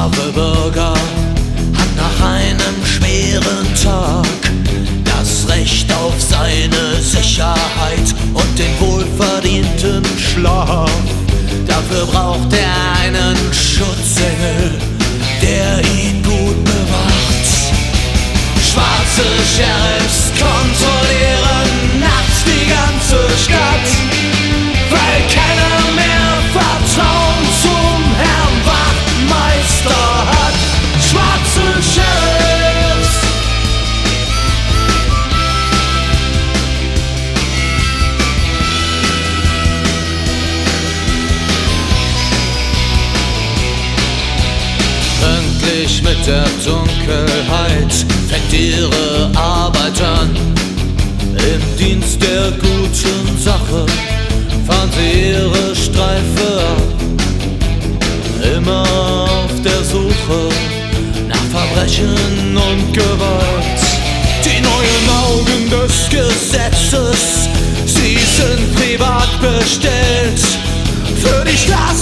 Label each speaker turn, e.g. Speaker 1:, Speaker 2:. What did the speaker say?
Speaker 1: brave Bürger hat nach einem schweren Tag das Recht auf seine Sicherheit und den wohlverdienten Schlaf. Dafür braucht er einen Schutzengel, der ihn gut bewacht. Schwarze Sheriffs kontrollieren nachts die ganze Stadt, weil keiner mehr Vertrauen zum Herrn Wachtmeister hat. Schwarze Sheriffs. Pünktlich mit der Dunkelheit fängt ihre Arbeit an. Im Dienst der guten Sache fahren sie ihre Streife ab, immer auf der Suche nach Verbrechen und Gewalt. Die neuen Augen des Gesetzes, sie sind privat bestellt für die Stadt.